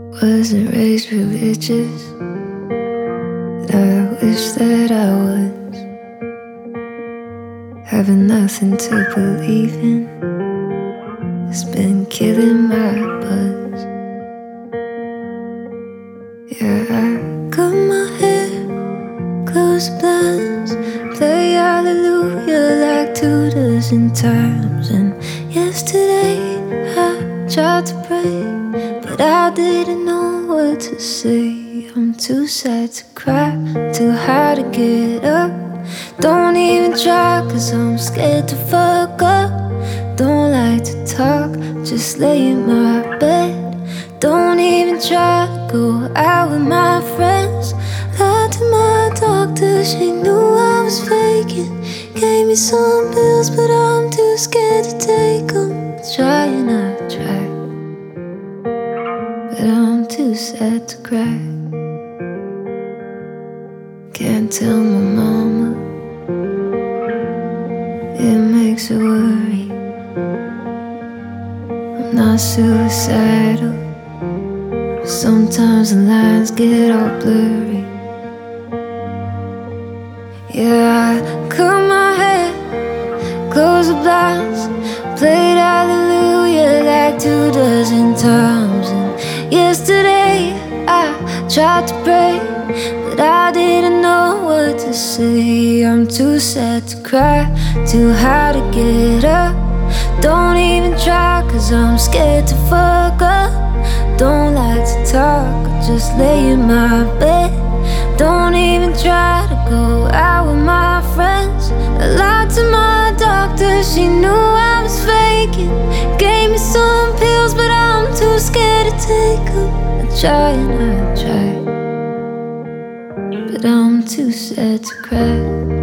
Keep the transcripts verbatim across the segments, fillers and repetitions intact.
Wasn't raised religious, but I wish that I was. Having nothing to believe in has been killing my buzz. Yeah, I cut my hair, close the blinds, play hallelujah like two dozen times. And yesterday I tried to pray, but I didn't know what to say. I'm too sad to cry, too high to get up. Don't even try, cause I'm scared to fuck up. Don't like to talk, just lay in my bed. Don't even try to go out with my friends. Lied to my doctor, she knew I was faking. Gave me some pills, but I'm too scared to take them. Try and I try, but I'm too sad to cry. Can't tell my mama, it makes her worry. I'm not suicidal, but sometimes the lines get all blurry. Yeah, I cut my hair, close the blinds, played hallelujah like two dozen times. And yesterday I tried to pray, but I didn't know what to say. I'm too sad to cry, too high to get up. Don't even try, cause I'm scared to fuck up. Don't like to talk, just lay in my bed. Don't even try to go out with my friends. I lied to my doctor, she knew I was faking. Gave me some pills, but I'm too scared to take them. I try and I try, but I'm too sad to cry.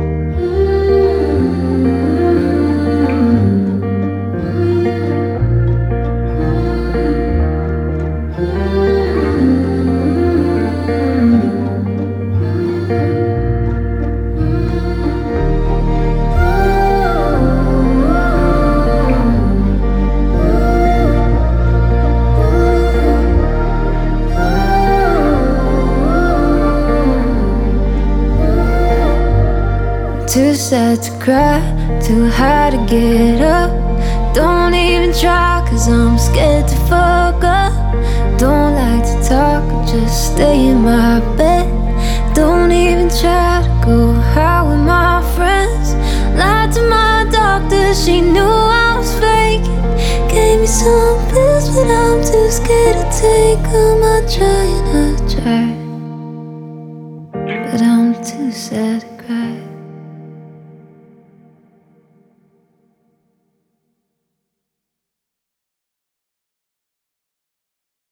Too sad to cry, too high to get up. Don't even try, cause I'm scared to fuck up. Don't like to talk, just stay in my bed. Don't even try to go out with my friends. Lied to my doctor, she knew I was faking. Gave me some pills, but I'm too scared to take them. I try and I try, but I'm too sad to cry.